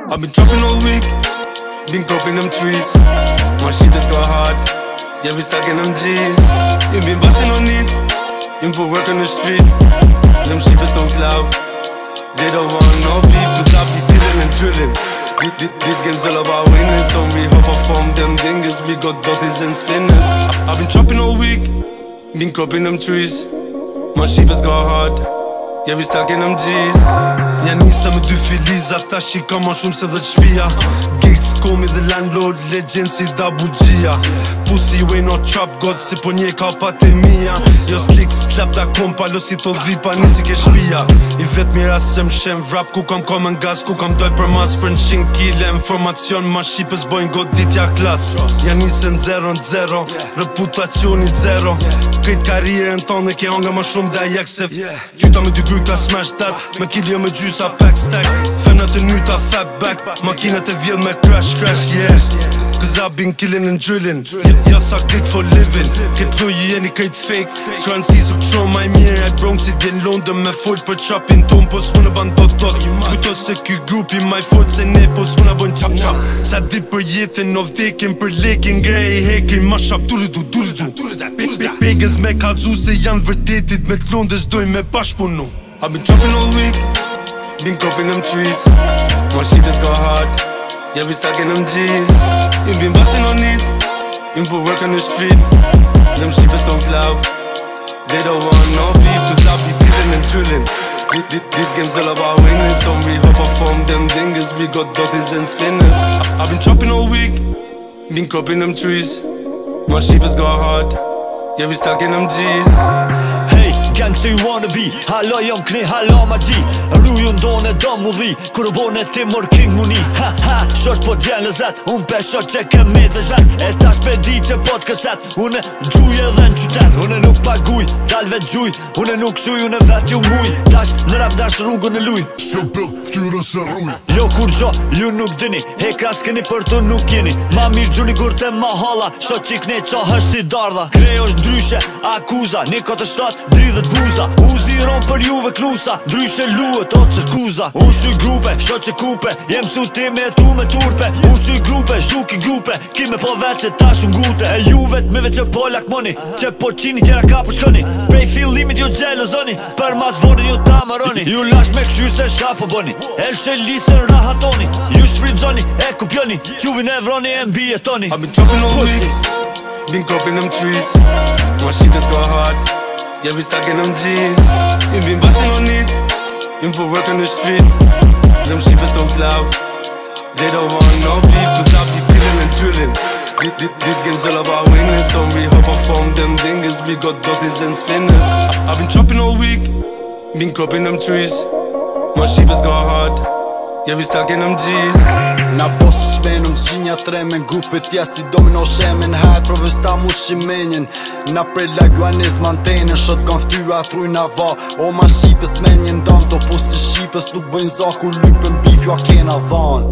I've been dropping all week, been coping them trees. My shit has got hard, yeah we stuck in them G's. You been busting on it, you put work on the street. Them sheepers don't cloud, they don't want no beef, cause I be dealing and drilling. This game's all about winning, so we hop off from them dingers. We got dotties and spinners. I've been chopping all week, been cropping them trees. My sheepers got hard, yeah vi stuck in them G's. Ja nisa me dy filiza, ta shika ma shumë se 10 shpia. Gigs komi dhe landlord, legend si Dabugjia. Pussy you ain't no trap god, si po nje ka mia. Jo slik slap da kompa, lo si to dhipa nisi ke shpia. I vet mira se m'shem vrap, ku kam komen gas, ku kam doj për mas për 100 kile. Informacion ma shqipës bojnë goditja klas. Ja nisën 0-0, reputacioni 0. Krejt karrieren tonë ke hanga ma shumë dhe ajek se Qyta me dy gry klas smash that, me kilio me gjysa pack stacks. Femnat e nyta fat back, makinat e vjell me crash, yeah. Cause I've been killing and drilling, ja sa klik for living. Këtë luj jeni krejt fake, s'ka nësi su kësho maj mirë. E Bronxit vjen London me full për trapin ton, po s'muna ban dot. Kujto se ky grupi maj fort se ne, po s'muna ban chap. Sa di për jetën of vdekin, për lekin grej hekin. Ma shap duridu Pagans me kalzu se janë vërtetit, me t'londes doj me bashkëpunu. I've been chopping all week, been coping them trees. My shit has got hard, yeah we stuck in them G's. You been busting on it, you put work on the street. Them sheepers don't cloud, they don't want no beef, cause I be dealing and drilling. This game's all about winning, so we hop off from them dingers. We got dotties and spinners. I've been chopping all week, been coping them trees. My sheepers got hard, yeah we stuck in them G's. Hey, gangsta you wanna be, halla jom kni, halla ma gji. Rruju ndone do mu dhi, kur bone ti mor king mu ni. Ha ha, shosh po djen lezet, unë pe shosh që ke me të zvet. E ta shpedi që po t'këset, une gjuj edhe në qytet. Une nuk paguj, dal vet gjuj, une nuk shuj, une vet ju muj. Tash në rap dash rrugën e luj, Shëm pëll, ftyrën se rruj. jo kur gjo, ju nuk dini, hekra s'keni për të nuk jeni. Ma mirë gjuni kur te ma hala, shot qik ne qa hësht si dardha. Krej është ndryshe, akuza, një kote shtat, dridhet buza. Uzi ron për juve klusa, ndryshe luet o cirkuza. Unë shuj grupe, shot që kupe, jem su ti me tu me turpe. Unë shuj grupe, zhduki grupe, kime po veqe ta shumë gute. E juvet me veqe po lakmoni, që po qini tjera ka për shkoni. Prej fillimit ju gjelozoni, për mas vodin ju ta maroni. Ju lash me këshyr se shapo boni, el që lisën rahatoni. Ju shfridzoni, e kupjoni, quvin e vroni e mbijetoni. I've been chopping all week, been coping them trees. My shit has got hard, yeah we stuck in them G's. You been busting on it, you put work on the street. Them sheepers don't cloud, they don't want no beef, cause I be dealing and drilling. This game's all about winning, so we hop off from them dingers. We got dotties and spinners. I've been chopping all week, been coping them trees. My sheepers got hard, yeah we stuck in them G's. Na boss shpenum qinja tremen, grupet tja si domino shemen. Hajt provesta mu shimenjen, na prej laguanes mantenën. Shot kan ftyra trujna va, o ma shqipës menjen dam. Do po si shqipës nuk bëjnë zaku, lypen bif jo a kena dhan.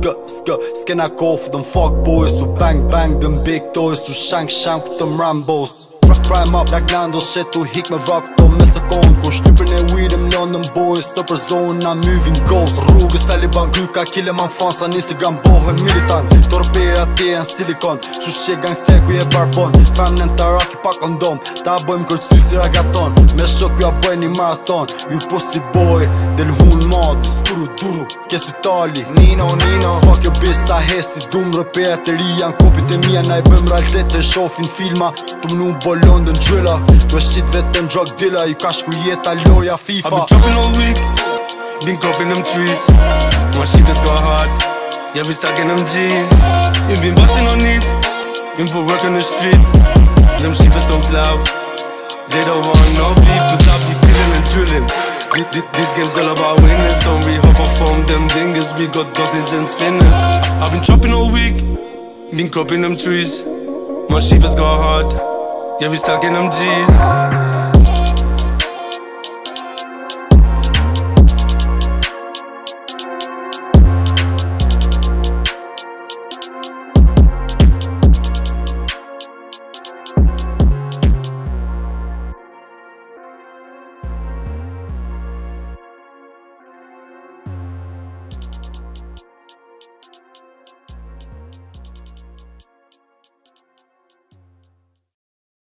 Skena kof, them fuck boys, su bang bang, them big toys, su shank shank, them Rambos. Crime up like Lando, shit to hik me vrap to me se kon. Ko shtypën e weed em London boys, to për zone na moving ghost. Rrugës Taliban kryka, kille man fansa, në Instagram bohen militant. Torpeja te janë silikon, që shqe gangster ku je barbon. Femnen të raki pa kondom, ta bëjmë kërcy si ragaton. Me shok ju a bëjnë një marathon, ju pussy boy, del hun madh. Skuru duru, kes Itali, Nino fuck your bitch sa hesi, dum rëpeja të ri janë kopit e mija. Na i bëjmë realitet e shofin filma, të mënu bolon London drilla, do shit vetën drug dealer. Ju ka shku jeta loja FIFA. I've been chopping all week, been coping them trees. My shit has got hard, yeah we stuck in them G's. You been busting on it, you put work on the street. Them sheepers don't cloud, they don't want no beef, cause I be dealing and drilling. This game's all about winning, so we hop off from them dingers. We got dotties and spinners. I've been chopping all week, been coping them trees. My sheepers got hard, yeah we stuck in them G's.